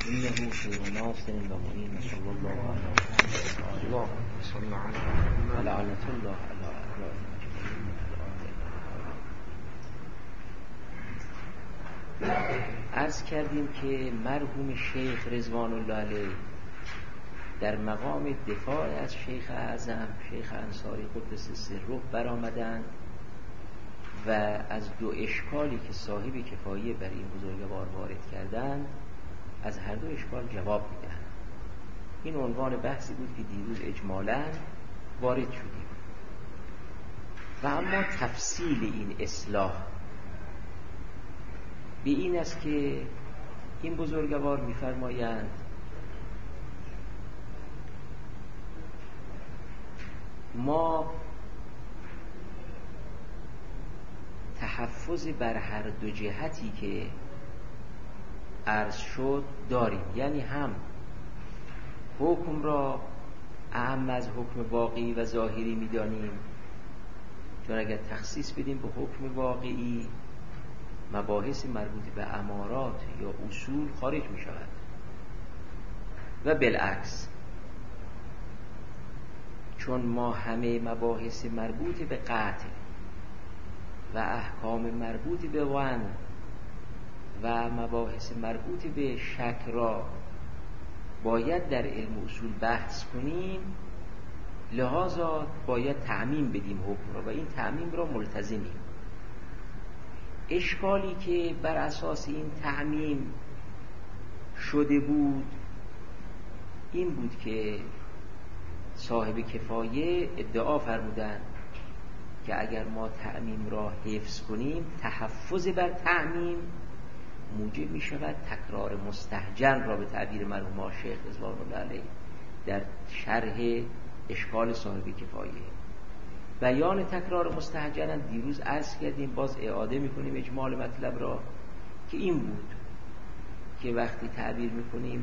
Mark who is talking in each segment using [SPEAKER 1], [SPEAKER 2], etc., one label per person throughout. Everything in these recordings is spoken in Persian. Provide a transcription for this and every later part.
[SPEAKER 1] إنه خير ناصر ومعين صلى الله عليه وسلم. اللهم صل على لعنة الله على أعدائنا. عرض کردیم که مرحوم شیخ رضوان الله علیه در مقام دفاع از شیخ اعظم شیخ انصاری قدس سره برآمدند و از دو اشکالی که صاحب کفایه بر این بزرگوار وارد کردند از هر دو اشکال جواب میدن. این عنوان بحثی بود که دیروز اجمالاً وارد شدیم و اما تفصیل این اصلاح به این است که این بزرگوار می‌فرمایند ما تحفظ بر هر دو جهتی که عرض شد داریم، یعنی هم حکم را اعم از حکم واقعی و ظاهری می‌دانیم، چون اگر تخصیص بدیم به حکم واقعی مباحث مربوط به امارات یا اصول خارج می شود و بالعکس، چون ما همه مباحث مربوط به قطع و احکام مربوط به ون و مباحث مربوط به شک را باید در علم اصول بحث کنیم، لذا باید تعمیم بدیم حکم را و این تعمیم را ملتزمیم. اشکالی که بر اساس این تعمیم شده بود این بود که صاحب کفایه ادعا فرمودند که اگر ما تعمیم را حفظ کنیم تحفظ بر تعمیم موجب می شود تکرار مستهجن را به تعبیر مرحوم شیخ رضوان الله علیه در شرح اشکال صاحب کفایه. بیان تکرار مستهجن دیروز عرض کردیم، باز اعاده میکنیم اجمال مطلب را که این بود که وقتی تعبیر میکنیم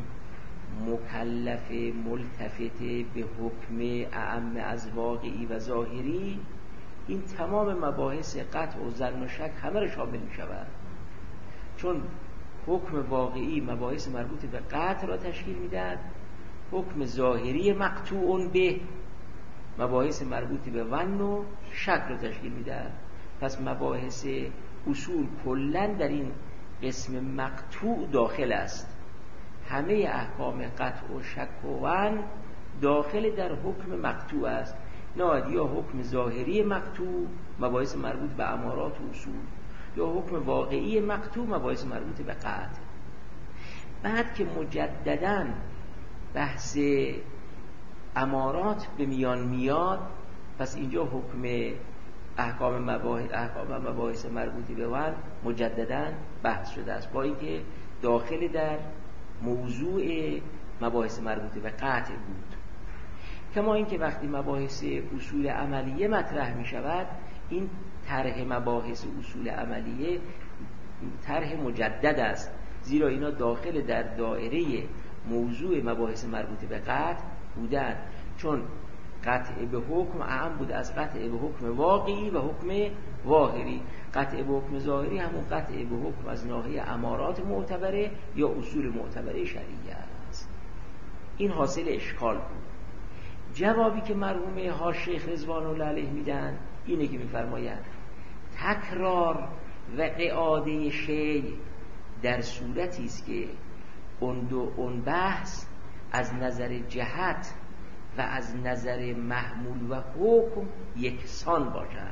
[SPEAKER 1] مکلف ملتفت به حکم اعم از واقعی و ظاهری، این تمام مباحث قطع و ظن و شک همه را شامل میشود، چون حکم واقعی مباحث مربوط به قطع را تشکیل میدهد، حکم ظاهری مقطوع به مباحث مربوطی به ون و شک را تشکیل میدهد. پس مباحث اصول کلن در این قسم مقطوع داخل است، همه احکام قطع و شک و ون داخل در حکم مقطوع است، نه یا حکم ظاهری مقطوع مباحث مربوط به امارات و اصول یا حکم واقعی مقطوع مباحث مربوط به قطع. بعد که مجدداً بحث امارات به میان میاد، پس اینجا حکم احکام مباحث مربوطی به ون مجدداً بحث شده است، با اینکه داخل در موضوع مباحث مربوطی به قطع بود. کما اینکه وقتی مباحث اصول عملیه مطرح می شود، این طرح مباحث اصول عملیه طرح مجدد است، زیرا اینا داخل در دایره موضوع مباحث مربوط به قطع بودن، چون قطع به حکم اعم بود از قطع به حکم واقعی و حکم ظاهری. قطع به حکم ظاهری همون قطع به حکم از ناحیه امارات معتبره یا اصول معتبره شرعیه است. این حاصل اشکال بود. جوابی که مرحوم ها شیخ رضوان الله علیه میدن اینه که میفرمایند تکرار و اعاده شیء در صورتی است که اون بحث از نظر جهت و از نظر محمول و حکم یکسان باشد.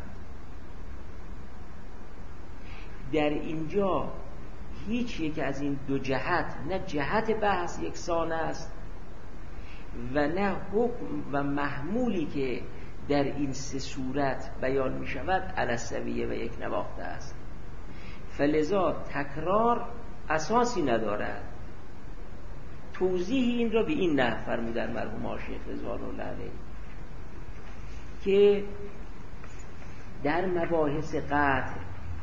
[SPEAKER 1] در اینجا هیچ یک از این دو جهت، نه جهت بحث یکسان است و نه حکم و محمولی که در این سه صورت بیان می شود علی السویه و یک نواخته است، فلذا تکرار اساسی ندارد. توضیح این را به این نحو فرمودن مرحوم شیخ رضوان الله علیه که در مباحث قطع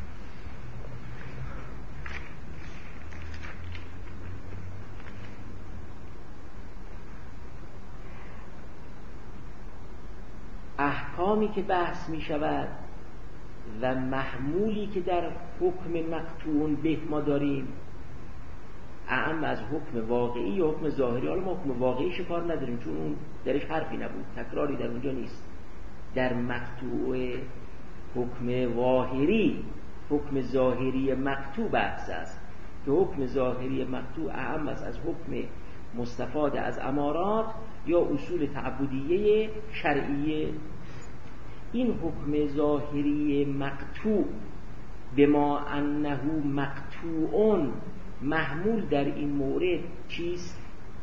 [SPEAKER 1] احکامی که بحث می شود و محمولی که در حکم مقطوع به ما داریم اعم از حکم واقعی یا حکم ظاهری. حالا ما حکم واقعی شکار نداریم چون اون درش حرفی نبود، تکراری در اونجا نیست. در مقطوع حکم ظاهری، حکم ظاهری مقطوع بحث است که حکم ظاهری مقطوع اعم است از حکم مستفاد از امارات یا اصول تعبدیه شرعیه. این حکم ظاهری مقطوع بما انه مقطوع محمول در این مورد چیست؟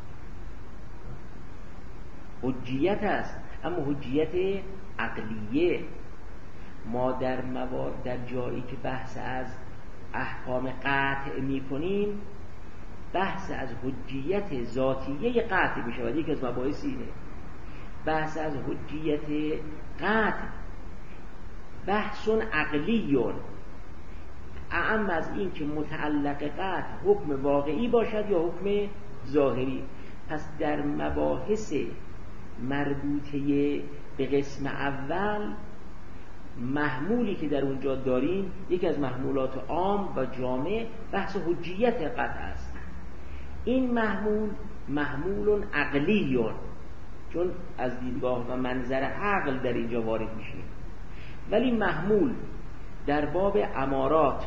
[SPEAKER 1] حجیت است، اما حجیت عقلیه. ما در جایی که بحث از احکام قطع می کنیم بحث از حجیت ذاتیه قطع می شود. یکی از مباحث اینه. بحث از حجیت قطع بحث عقلیون، اعم از این که متعلق قطع حکم واقعی باشد یا حکم ظاهری. پس در مباحث مربوطه به قسم اول محمولی که در اونجا داریم یکی از محمولات عام و جامع بحث حجیت قطع است. این محمول عقلیون، چون از دیدگاه و منظر عقل در اینجا وارد میشه. ولی محمول در باب امارات،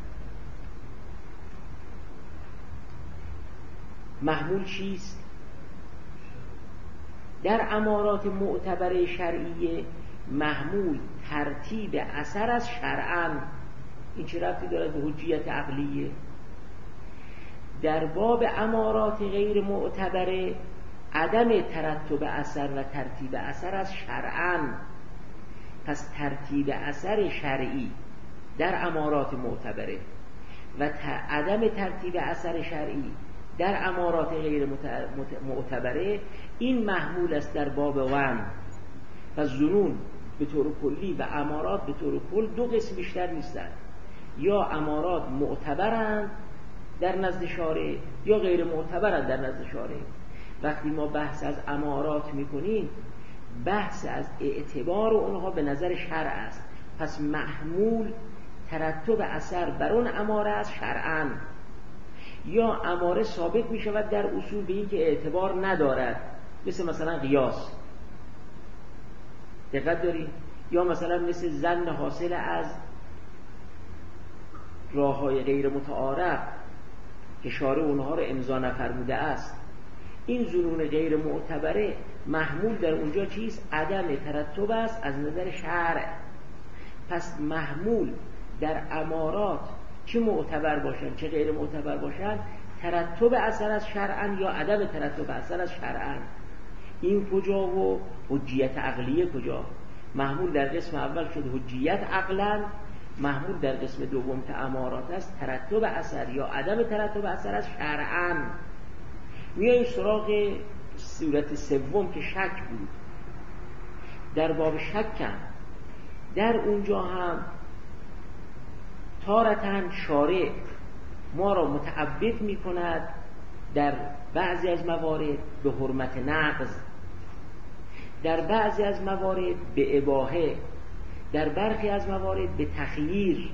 [SPEAKER 1] محمول چیست؟ در امارات معتبر شرعیه محمول ترتیب اثر از شرعاً. این چه ربطی دارد به حجیت عقلیه؟ در باب امارات غیر معتبره عدم ترتب اثر و ترتیب اثر از شرعاً. پس ترتیب اثر شرعی در امارات معتبره و عدم ترتیب اثر شرعی در امارات غیر معتبره این محمول است در باب وهم. پس ظنون به طور کلی و امارات به طور کل دو قسم بیشتر نیستند، یا امارات معتبرند در نزد شارع یا غیر معتبرند در نزد شارع. وقتی ما بحث از امارات میکنیم بحث از اعتبار اونها به نظر شرع است. پس محمول ترتب اثر بر اون اماره از شرعاً، یا اماره ثابت می شود در اصول به این که اعتبار ندارد، مثلا قیاس. دقت دارید؟ یا مثلا مثل ظن حاصل از راه‌های غیر متعارف که شارع اونها رو امضا نفرموده است. این ظنون غیر معتبره محمول در اونجا چیست؟ عدم ترتب است از نظر شرع. پس محمول در امارات چه معتبر باشن چه غیر معتبر باشن، ترتب اثر از شرعاً یا عدم ترتب اثر از شرعاً. این کجا و حجیت عقلیه کجا؟ محمول در قسم اول شد حجیت عقلاً، محمول در قسم دوم که امارات است ترتب اثر یا عدم ترتب اثر از شرعاً. میاییم سراغ صورت سوم که شک بود. در باب شکم در اونجا هم تارتاً شارع ما را متعبد می کند در بعضی از موارد به حرمت نقض، در بعضی از موارد به اباحه، در برخی از موارد به تخییر.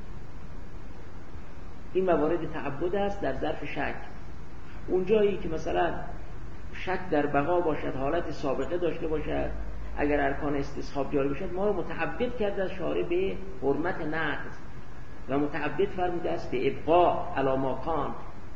[SPEAKER 1] این موارد تعبد است در ظرف شک. اونجایی که مثلا شک در بقا باشد، حالت سابقه داشته باشد، اگر ارکان استصحاب جاری باشد، ما رو متعبد کرده از شارع به حرمت نقض و متعبد فرموده است به ابقاء علی ما کان.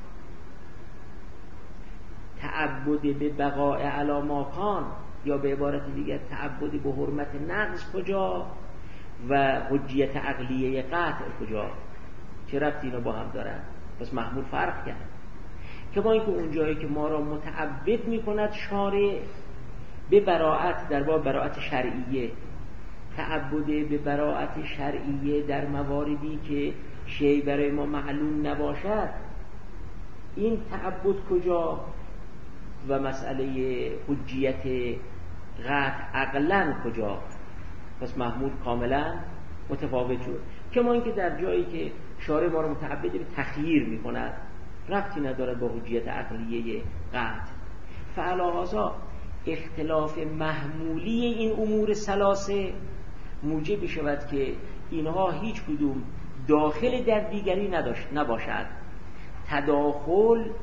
[SPEAKER 1] تعبد به بقاء علی ما کان یا به عبارت دیگر تعبد به حرمت نقض کجا و حجیت عقلیه قطع کجا؟ چه ربطی اینا با هم دارن؟ پس محمول فرق کرد که با اینکه اونجایی که ما را متعبد میکند شارع به براءت در باب براءت شرعیه، تعبد به براءت شرعیه در مواردی که شیء برای ما معلوم نباشد، این تعبد کجا و مسئله حجیت قطع عقلاً کجا؟ پس محمول کاملا متفاوت شد. که ما اینکه در جایی که شارع ما رو متعبد به تخییر میکند ربطی ندارد با حجیت عقلیه قطع. فعلاهذا اختلاف محمولی این امور ثلاثه موجب شود که اینها هیچ کدوم داخل در دیگری نباشد. تداخل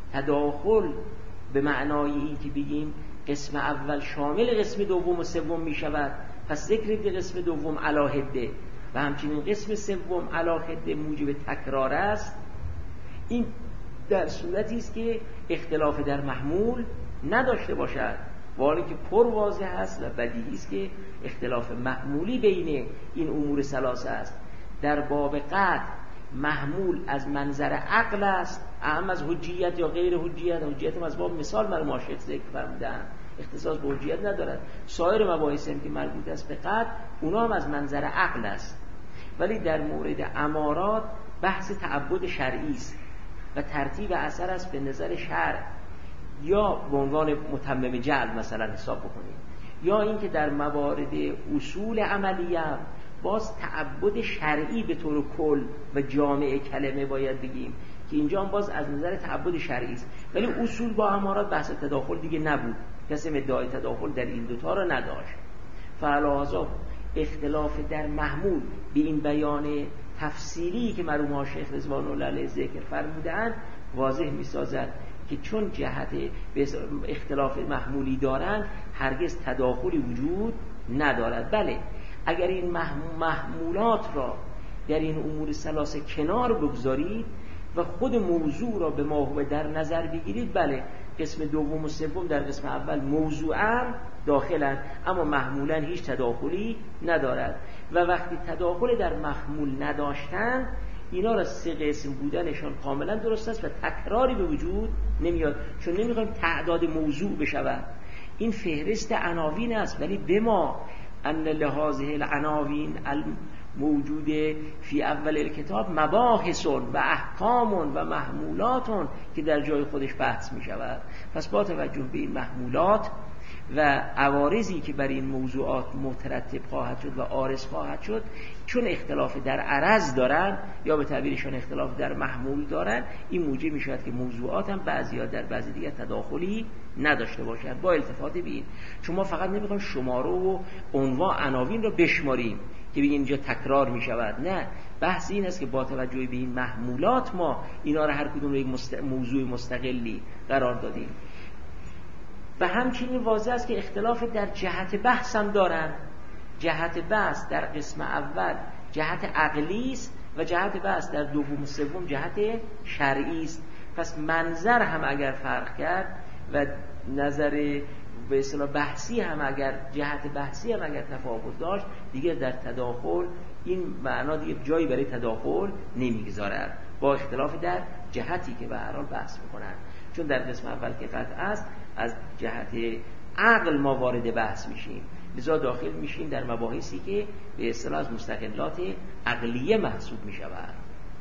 [SPEAKER 1] تداخل به معنای این که بگیم قسم اول شامل قسم دوم و سوم می شود، پس ذکر قسم دوم علی حده و همچنین قسم سوم علی حده موجب تکرار است، این در صورتی است که اختلاف در محمول نداشته باشد، ولی که پر واضح است و بدیهی است که اختلاف محمولی بین این امور ثلاثه است. در باب قطع محمول از منظر عقل است، اهم از حجیت یا غیر حجیت. حجیت هم از باب مثال مرحوم ماشیخ ذکر فرمودن، اختصاص به حجیت ندارد. سایر مباحثی که مربوط است به قطع اونا هم از منظر عقل است، ولی در مورد امارات بحث تعبد شرعی است و ترتیب اثر است به نظر شرع، یا به عنوان متمم جعل مثلا حساب بکنید، یا اینکه در موارد اصول عملیه باز تعبد شرعی به طور کل و جامع کلمه باید بگیم که اینجا هم باز از نظر تعبد شرعی است، ولی اصول با امارات بحث تداخل دیگه نبود، کسی ادعای تداخل در این دوتا را نداشت. فعلاوه اختلاف در محمول به این بیان تفصیلی که مرحوم شیخ رضوان الله علیه ذکر فرمودند واضح می‌سازد که چون جهت اختلاف محمولی دارند هرگز تداخلی وجود ندارد. بله اگر این محمولات را در این امور ثلاثه کنار بگذارید و خود موضوع را به ما هو در نظر بگیرید، بله قسم دوم و سوم در قسم اول موضوعاً داخلن، اما محمولاً هیچ تداخلی ندارد و وقتی تداخل در محمول نداشتن اینا را سه قسم بودنشان کاملا درست است و تکراری به وجود نمیاد، چون نمیخوایم تعداد موضوع بشود. این فهرست عناوین است، ولی به ما ان لهذه العناوین موجود فی اول الکتاب مباحث و احکام و محمولات که در جای خودش بحث می شود. پس با توجه به این محمولات و عوارضی که بر این موضوعات مترتب خواهد شد و عارض خواهد شد، چون اختلاف در عرض دارن یا به تعبیرشان اختلاف در محمول دارن، این موجب می شود که موضوعات هم بعضی‌ها در بعضی دیگر تداخلی نداشته باشند. با التفات به این، چون ما فقط نمیخوایم شماره و عنوان عناوین رو بشماریم که بگیم اینجا تکرار می شود، نه، بحث این است که با توجه به این محمولات ما اینا رو هر کدوم رو یک موضوع مستقلی قرار دادیم. و همچنین واضح است که اختلاف در جهت بحث هم دارن. جهت بحث در قسم اول جهت عقلی است و جهت بحث در دوم و سوم جهت شرعی است. پس منظر هم اگر فرق کرد و نظر به اصطلاح بحثی هم اگر جهت بحثی هم اگر تفاوت داشت، دیگر در تداخل این معنا دیگر جایی برای تداخل نمیگذارد، با اختلاف در جهتی که به هر حال بحث میکنن. چون در قسم اول که قطع است از جهت عقل ما وارد بحث میشیم، لذا داخل میشیم در مباحثی که به اصطلاح از مستقلات عقلیه محسوب میشود.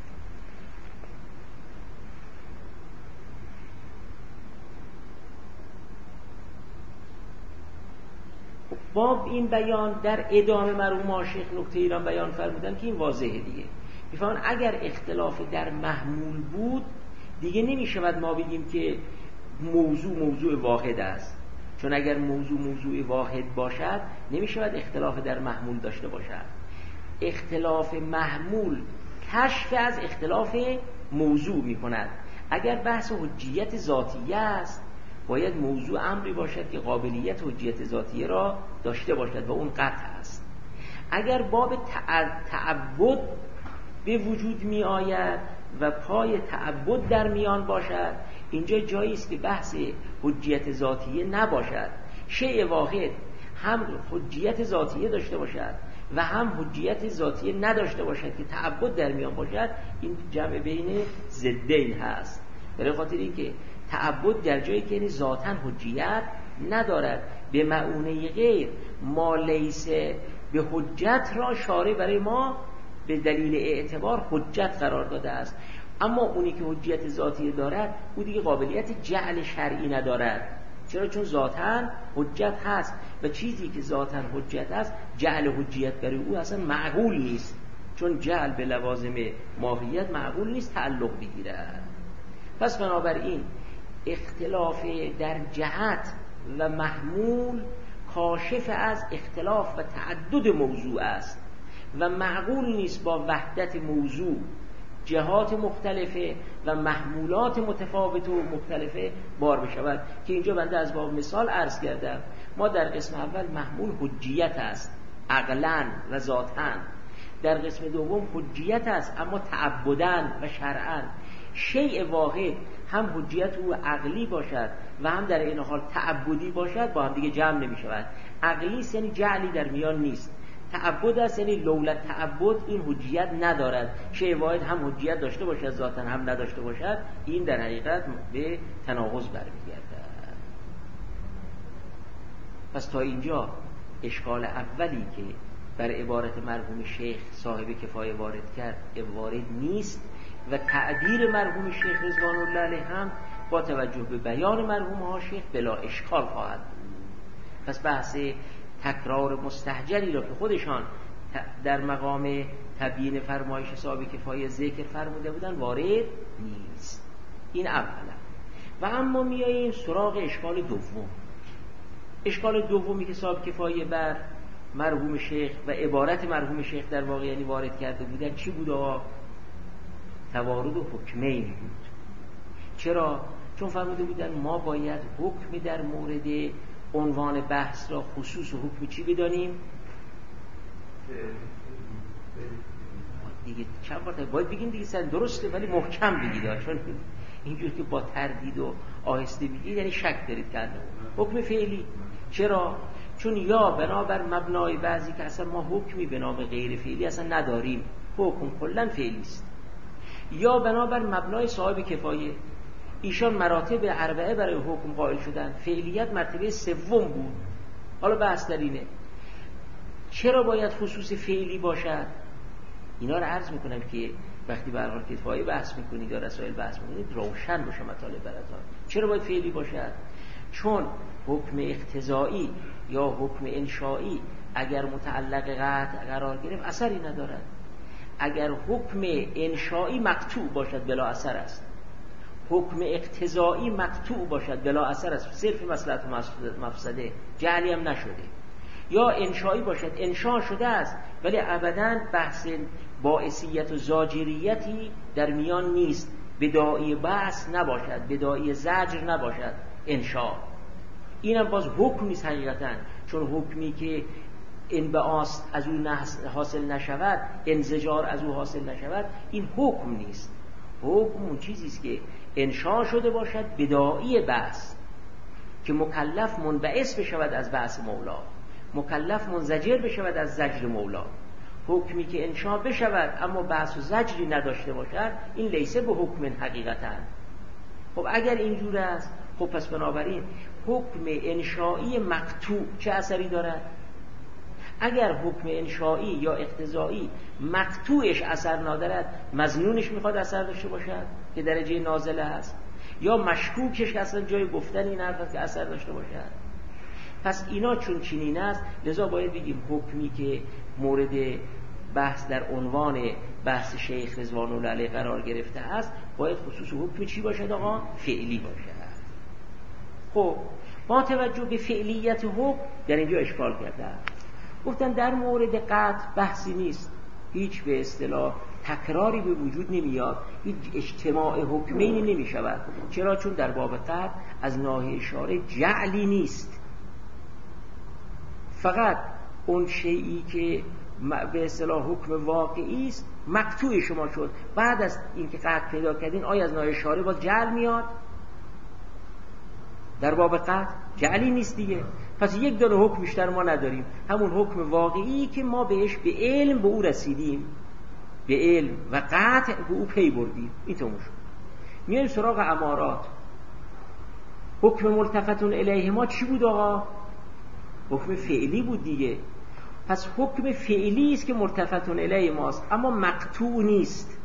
[SPEAKER 1] باب این بیان در ادامه مرحوم شیخ نکته ایران بیان فرمودن که این واضحه دیگه. میفهمن اگر اختلاف در محمول بود دیگه نمیشود ما بگیم که موضوع واحد است، چون اگر موضوع واحد باشد نمیشود اختلاف در محمول داشته باشد. اختلاف محمول کشف از اختلاف موضوع میکند. اگر بحث حجیت ذاتیه است باید موضوع امری باشد که قابلیت حجیت ذاتیه را داشته باشد و اون قطع است. اگر باب تعبد به وجود می آید و پای تعبد در میان باشد، اینجا جایی است که بحث حجیت ذاتیه نباشد. شیء واحد هم حجیت ذاتیه داشته باشد و هم حجیت ذاتیه نداشته باشد که تعبد در میان باشد، این جمع بین ضدین هست. برای خاطر اینکه تعبد در جایی که یعنی ذاتاً حجیت ندارد، به معونه غیر ما لیس به حجت را شارع برای ما به دلیل اعتبار حجت قرار داده است، اما اونی که حجیت ذاتی دارد او دیگه قابلیت جعل شرعی ندارد. چرا؟ چون ذاتاً حجت هست و چیزی که ذاتاً حجت هست جعل حجیت برای او اصلا معقول نیست، چون جعل به لوازم ماهیت معقول نیست تعلق بگیرد. پس بنابراین اختلاف در جهت و محمول کاشف از اختلاف و تعدد موضوع است و معقول نیست با وحدت موضوع جهات مختلفه و محمولات متفاوت و مختلفه بار بشود که اینجا بنده از باب مثال عرض کردم. ما در قسم اول محمول حجیت است عقلاً و ذاتاً، در قسم دوم حجیت است اما تعبداً و شرعاً. شیء واحد هم حجیت او عقلی باشد و هم در این حال تعبدی باشد با هم دیگه جمع نمی شود. عقلی یعنی جعلی در میان نیست، تعبد است یعنی لولا تعبد این حجیت ندارد. شیء واحد هم حجیت داشته باشد ذاتاً هم نداشته باشد، این در حقیقت به تناقض برمیگردد. پس تا اینجا اشکال اولی که بر عبارت مرحوم شیخ صاحب کفایه وارد کرد وارد نیست و تعبیر مرحوم شیخ رضوان الله علیه هم با توجه به بیان مرحوم ها شیخ بلا اشکال خواهد بود. پس بحث تکرار مستحجری را که خودشان در مقام تبیین فرمایش صاحب کفایه ذکر فرموده بودن وارد نیست. این اولا. و اما میاییم سراغ اشکال دوم. اشکال دومی که صاحب کفایه بر مرحوم شیخ و عبارت مرحوم شیخ در واقع یعنی وارد کرده بودن چی بود آقا؟ توارد و حکمین بود. چرا؟ چون فرموده بودن ما باید حکم در مورد عنوان بحث را خصوص و حکم چی بدانیم؟ دیگه چند بار باید بگیم دیگه سر درسته ولی محکم بگید، چون اینجور که با تردید و آهسته بگید یعنی شک دارید کرده. حکم فعلی. چرا؟ چون یا بنابر مبنای بعضی که اصلا ما حکمی بنابر غیر فعلی اصلا نداریم، حکم کلن فعلی است، یا بنابر مبنای صاحب کفایه ایشان مراتب اربعه برای حکم قائل شدن، فعلیت مرتبه سوم بود. حالا بحث در اینه چرا باید خصوص فعلی باشد. اینا رو عرض میکنم که وقتی به هر حال کفایه بحث میکنید یا رسائل بحث میکنید روشن باشه مطالب براتون. چرا باید فعلی باشد؟ چون حکم اقتضایی یا حکم انشایی اگر متعلق قطع قرار گرفت اثری ندارد. اگر حکم انشایی مقطوع باشد بلا اثر است، حکم اقتضایی مقطوع باشد بلا اثر است، صرف مصلحت و مفسده، جعلی هم نشده. یا انشایی باشد انشا شده است ولی ابداً بحث باعثیت و زاجریتی در میان نیست، بداعی بحث نباشد، بداعی زجر نباشد انشا. اینم باز حکم نیست حقیقتاً، چون حکمی که انبعاث از او حاصل نشود، انزجار از او حاصل نشود، این حکم نیست. حکم اون چیزیست که انشا شده باشد بداعی بحث، که مکلف منبعث بشود از بحث مولا، مکلف منزجر بشود از زجر مولا. حکمی که انشا بشود اما بحث و زجری نداشته باشد این لیسه به حکم حقیقتاً. خب اگر اینجور است خب پس بنابراین حکم انشایی مقطوع چه اثری دارد؟ اگر حکم انشایی یا اقتضایی مقطوعش اثر ندارد، مظنونش میخواد اثر داشته باشد که درجه نازله است، یا مشکوکش که اصلا جای گفتن این حرف که اثر داشته باشد. پس اینا چون چنین است لذا باید بگیم حکمی که مورد بحث در عنوان بحث شیخ رضوان الله علیه قرار گرفته است باید خصوص حکم چی باشد آقا؟ فعلی باشد. خب با توجه به فعلیت حکم در اینجا اشکال کرده، گفتن در مورد قطع بحثی نیست، هیچ به اصطلاح تکراری به وجود نمیاد، هیچ اجتماع حکمینی نمی شود. چرا؟ چون در باب قطع از ناحیه شارع جعلی نیست، فقط اون شیئی که به اصطلاح حکم واقعی است مقطوع شما شد. بعد از اینکه قطع پیدا کردین آیا از ناحیه شارع باز جعل میاد؟ در باب قطع جعلی نیست دیگه. پس یک دونه حکم بیشتر ما نداریم، همون حکم واقعی که ما بهش به علم به او رسیدیم، به علم و قطع به او پی بردیم. این تموم شد. میایم سراغ امارات. حکم ملتفتون الیه ما چی بود آقا؟ حکم فعلی بود دیگه. پس حکم فعلی است که ملتفتون الیه ماست اما مقطوع نیست.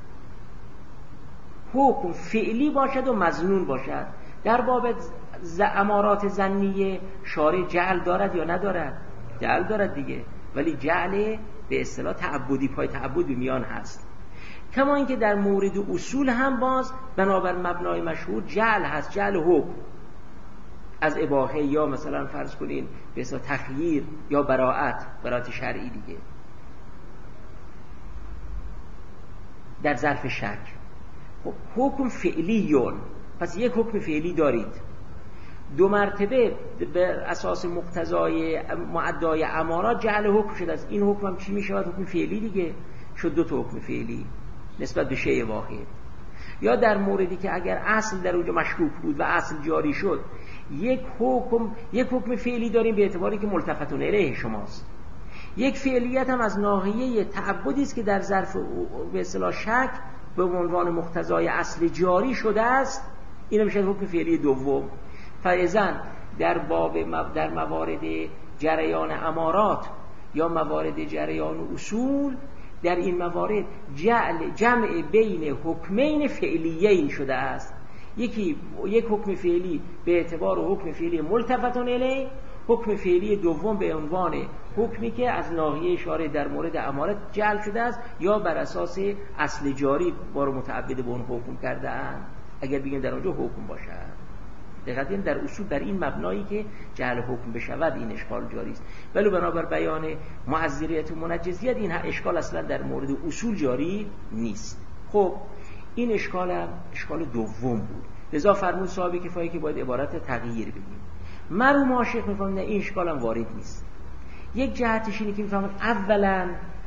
[SPEAKER 1] حکم فعلی باشد و مظنون باشد. در باب امارات ظنیه شارع جعل دارد یا ندارد؟ جعل دارد دیگه، ولی جعل به اصطلاح تعبدی، پای تعبد به میان هست. کما اینکه در مورد اصول هم باز بنابر مبنای مشهور جعل هست، جعل حکم از اباحه یا مثلا فرض کنین به اصطلاح تخییر یا براءت شرعی دیگه. در ظرف شک. خب حکم فعلیون، پس یک حکم فعلی دارید، دو مرتبه بر اساس مقتضای معدای امارات جعل حکم شده است. این حکم هم چی می شود؟ حکم فعلی دیگه، شد دو تا حکم فعلی نسبت به شیء واحد. یا در موردی که اگر اصل در اونجا مشکوک بود و اصل جاری شد، یک حکم فعلی داریم به اعتباری که ملتفتون الیه شماست. یک فعلیت هم از ناحیه تعبدی است که در ظرف به اصطلاح شک به عنوان مقتضای اصل جاری شده است، این میشه حکم فعلی دوم. فایزن در موارد جریان امارات یا موارد جریان اصول، در این موارد جمع بین حکمین فعلیین شده است. یک حکم فعلی به اعتبار حکم فعلی ملتفتون الیه، حکم فعلی دوم به عنوان حکمی که از ناحیه شارع در مورد امارات جعل شده است یا بر اساس اصل جاری بار متعبد به اون حکم کرده اند، اگر بگیم در اونجا حکم باشد. دقیقاً در اصول در این مبنایی که جعل حکم بشود این اشکال جاری است، ولی بنابر بیان معذریت و منجزیت این اشکال اصلا در مورد اصول جاری نیست. خب این اشکال هم اشکال دوم بود، لذا فرمود صاحب کفایه که باید عبارت تغییر بگیم. مرحوم عاشق میفهمن این اشکال هم وارد نیست. یک جهتش اینه که میفهمن اولا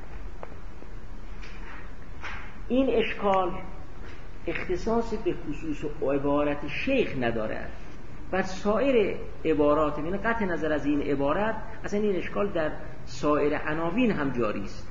[SPEAKER 1] این اشکال اختصاص به خصوص و عبارت شیخ ندارد، بر سایر عبارات، یعنی قطع نظر از این عبارت اصلا این اشکال در سایر عناوین هم جاری است.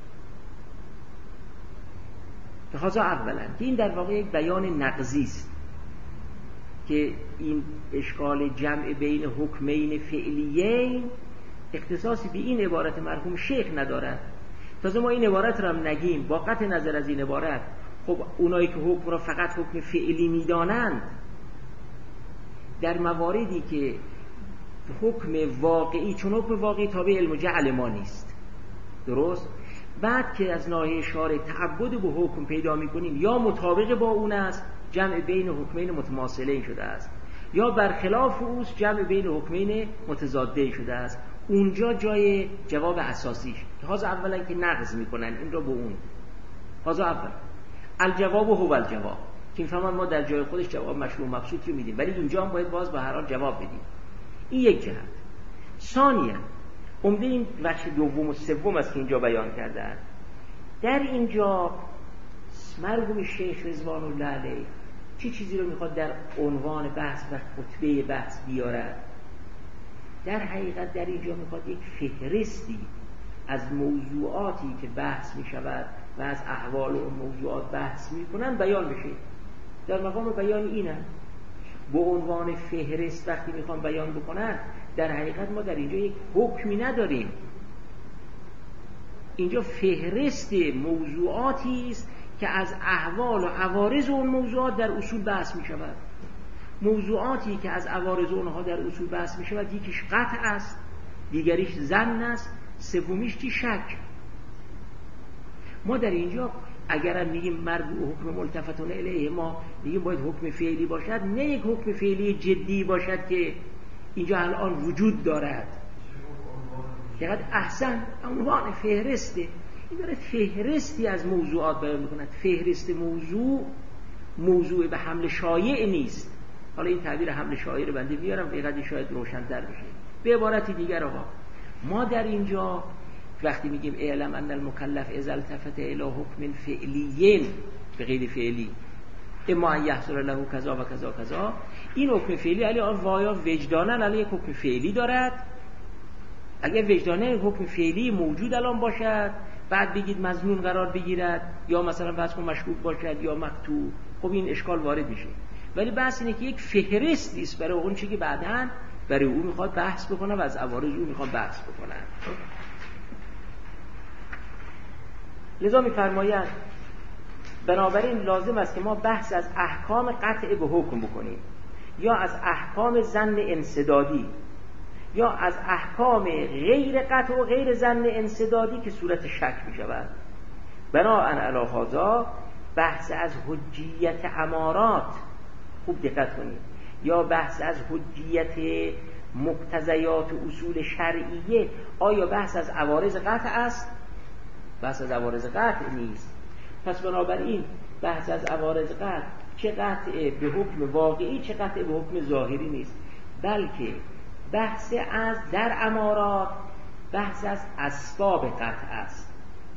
[SPEAKER 1] لذا اولا که این در واقع یک بیان نقضی است که این اشکال جمع بین حکمین فعلیین اختصاصی به این عبارت مرحوم شیخ ندارد. تازه ما این عبارت را هم نگیم با قطع نظر از این عبارت، خب اونایی که حکم را فقط حکم فعلی میدانند در مواردی که حکم واقعی، چون حکم واقعی تابع علم و جعل ما نیست، درست؟ بعد که از ناحیه شارع تعبد به حکم پیدا میکنیم، یا مطابق با اون است جمع بین حکمین متماثلین شده است، یا برخلاف اوست جمع بین حکمین متضادین شده است. اونجا جای جواب اساسیش هاذا اولا که نقض میکنن این را به اون. هاذا اول الجواب هو الجواب که میفهمن ما در جای خودش جواب مشروع مبسوط رو میدیم، ولی اینجا هم باید باز به هر حال جواب بدیم. این یک جهت. ثانیاً عمده این بخش دوم و سوم است که اینجا بیان کردن. در اینجا مرحوم شیخ رضوان الله علیه چه چیزی رو میخواد در عنوان بحث و خطبه بحث بیارد؟ در حقیقت در اینجا میخواد یک فهرستی از موضوعاتی که بحث میشود و از احوال و موضوعات بحث میکنن بیان بشه. در مقام بیان اینه به عنوان فهرست وقتی میخوان بیان بکنن، در حقیقت ما در اینجا یک حکمی نداریم. اینجا فهرست موضوعاتی است که از احوال و عوارض اون موضوعات در اصول بحث می شود. موضوعاتی که از عوارض اونها در اصول بحث می شود، یکیش قطع است، دیگریش ظن است، سومیش چی؟ شک. ما در اینجا اگر میگیم مرجوع حکم ملتفتون الیه، ما میگیم باید حکم فعلی باشد، نه یک حکم فعلی جدی باشد که اینجا الان وجود دارد. چقدر احسن عنوان فهرسته، این داره فهرستی از موضوعات بیان میکند. فهرست موضوع به حمل شایع نیست. حالا این تعبیر حمل شایع رو بنده بیارم بقدر شاید روشن‌تر بشه. به عبارتی دیگر آقا، ما در اینجا وقتی میگیم اعلم ان المکلف اذا التفت الی حکم فعلی به غیر فعلی اما ان یحصل له کذا و کذا کذا، این حکم فعلی علی وایا وجدانن علی حکم فعلی دارد. اگر وجدانه حکم فعلی موجود الان باشد، بعد بگید مظنون قرار بگیرد یا مثلا فرض کن مشکوک باشد یا مقطوع، خب این اشکال وارد میشه. ولی بحث اینه که یک فهرست نیست برای اون چیزی که بعداً برای او میخواد بحث بکنه و از عوارض او میخواد بحث بکنه. لذا میفرماید بنابراین لازم است که ما بحث از احکام قطع به حکم بکنیم، یا از احکام ظن انسدادی، یا از احکام غیر قطع و غیر ظن انسدادی که صورت شک می شود. بناءً علی هذا بحث از حجیت امارات، خوب دقت کنید، یا بحث از حجیت مقتضیات و اصول شرعیه، آیا بحث از عوارض قطع است؟ بحث از عوارض قطع نیست. پس بنابراین بحث از عوارض قطع چه قطع به حکم واقعی چه قطع به حکم ظاهری نیست، بلکه بحث از در امارات بحث از اسباب قطع است.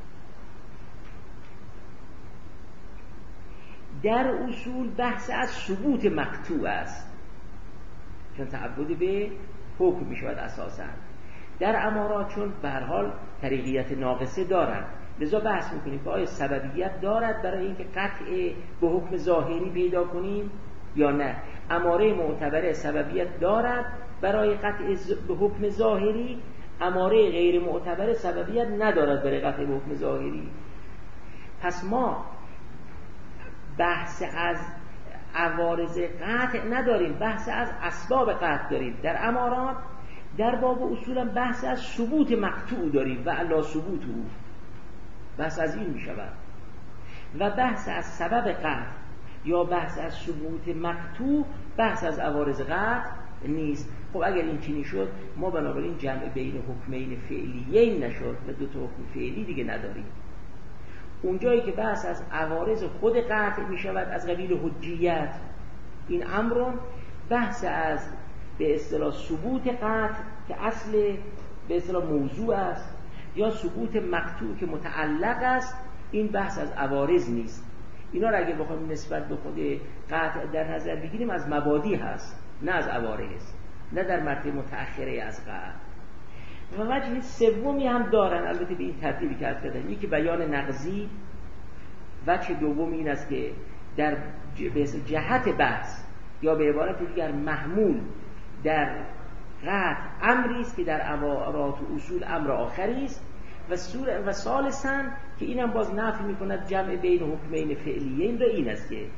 [SPEAKER 1] در اصول بحث از ثبوت مقطوع است، چون تعبد به حکم می شود اساساً. در امارات چون به هر حال طریقیت ناقصه دارند، لذا بحث میکنیم که آیا سببیت دارد برای اینکه قطع به حکم ظاهری پیدا کنیم یا نه. اماره معتبره سببیت دارد برای قطع به حکم ظاهری، اماره غیر معتبره سببیت ندارد برای قطع به حکم ظاهری. پس ما بحث از عوارض قطع نداریم، بحث از اسباب قطع داریم. در امارات در باب اصولا بحث از ثبوت مقطوع داریم و الا ثبوت او، بحث از این می شود. و بحث از سبب قطع یا بحث از ثبوت مقطوع بحث از عوارض قطع نیست. خب اگر این چنین شد ما بنابراین جمع بین حکمین فعلیین نشد و دو تا حکم فعلی دیگه نداریم. اونجایی که بحث از عوارض خود قطع می شود از قبیل حجیت، این امرون بحث از به اصطلاح ثبوت قطع که اصل به اصطلاح موضوع است یا ثبوت مقطوع که متعلق است، این بحث از عوارض نیست. اینا را اگه بخوایم نسبت به خود قطع در نظر بگیریم از مبادی هست نه از عوارض، نه در مرتبه متأخره از قطع. و وجه سومی هم دارن، البته به این ترتیبی که عرض کردم، یکی بیان نقضی. وجه دوم این است که در جهت بحث یا به عبارت دیگر محمول در قطع امری است که در عوارات و اصول امر آخری است. و ثالثاً که اینم باز نفی میکند جمع بین حکمین فعلیین را، این است که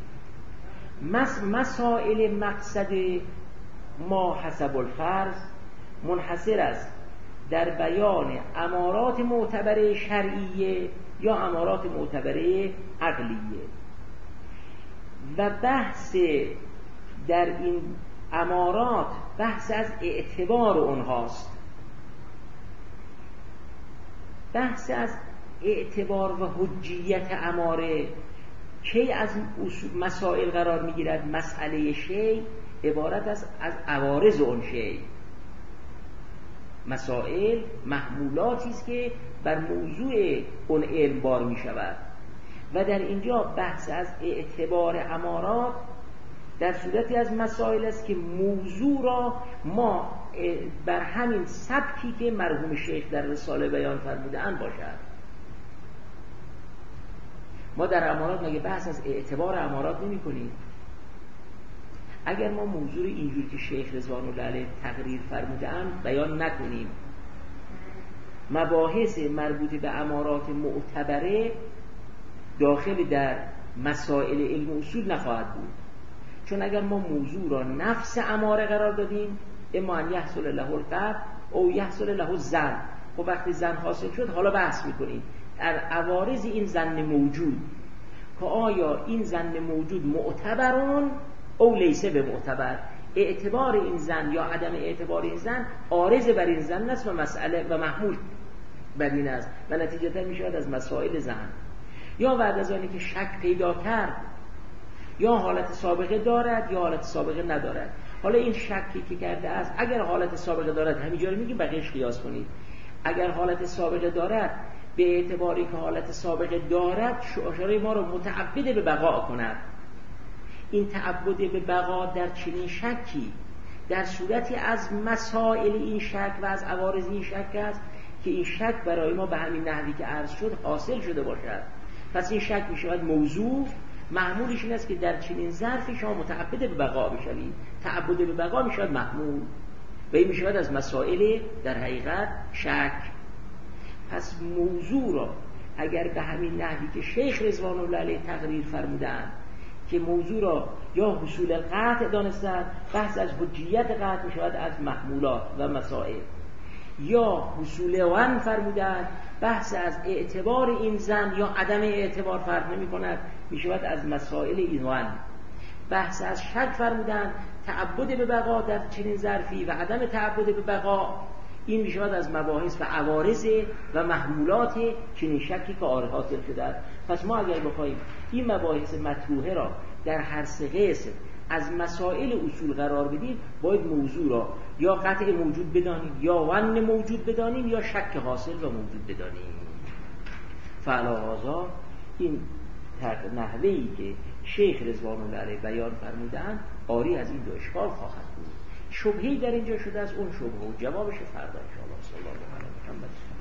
[SPEAKER 1] مسائل مقصد ما حسب الفرض منحصر است در بیان امارات معتبره شرعیه یا امارات معتبره عقلیه، و بحث در این امارات بحث از اعتبار اونهاست. بحث از اعتبار و حجیت اماره کی از مسائل قرار میگیرد؟ مسئله شی عبارت است از عوارض اون شی. مسائل محمولاتی است که بر موضوع اون علم بار می شود و در اینجا بحث از اعتبار امارات در صورتی از مسائل است که موضوع را ما بر همین سبکی که مرحوم شیخ در رساله بیان فرموده‌اند باشد. ما در امارات مگه بحث از اعتبار امارات نمی کنیم؟ اگر ما موضوع اینجوری که شیخ رضوان الله علیه تقریر فرموده‌اند بیان نکنیم، مباحث مربوط به امارات معتبره داخل در مسائل علم اصول نخواهد بود. چون اگر ما موضوع را نفس اماره قرار دادیم، اما ان یحصل له القطع او یحصل له الظن، خب وقتی ظن حاصل شد حالا بحث میکنیم در عوارض این ظن موجود که آیا این ظن موجود معتبرون او لیسه به معتبر، اعتبار این ظن یا عدم اعتبار این ظن عارض بر این ظن است و مسئله و محمول بر این است و نتیجتا می شود از مسائل ظن. یا بعد از آنی که شک پیدا کرد یا حالت سابقه دارد یا حالت سابقه ندارد. حالا این شکی که کرده است اگر حالت سابقه دارد همینجا رو میگیم بقیه‌اش قیاس کنید. اگر حالت سابقه دارد به اعتباری که حالت سابقه دارد شعار ما رو متعبد به بقا کند. این تعبد به بقا در چنین شکی در صورتی از مسائل این شک و از عوارض این شک است که این شک برای ما به همین نحوی که عرض شد حاصل شده باشد. پس این شک می شود موضوع، محمولش این است که در چنین ظرفی شما متعبد به بقا بشوید. تعبد به بقا می شود محمول و این می شود از مسائل در حقیقت شک. پس موضوع را اگر به همین نحوی که شیخ رضوان الله علیه تقریر فرمودند که موضوع را یا حصول قطع دانستند، بحث از حجیت قطع می شود از محمولات و مسائل، یا حصول ون فرمودند بحث از اعتبار این ظن یا عدم اعتبار فرق نمی کند، می شود از مسائل این ون. بحث از شک فرمودند تعبد به بقا در چنین ظرفی و عدم تعبد به بقا این می شود از مباحث و عوارض و محمولات چنین شکی که آره حاصل شده. پس ما اگر بخوایم این مباحث مطروحه را در هر سه قسم از مسائل اصول قرار بدیم، باید موضوع را یا قطع موجود بدانیم، یا ون موجود بدانیم، یا شک حاصل و موجود بدانیم. فعلا این نحوهی که شیخ رضوان الله علیه بیان فرمودند آری از این دو اشکال خواهد بود. شبهه‌ای در اینجا شده از اون شبهه و جوابش فردا ان شاء الله. صلی الله علیه و محمد.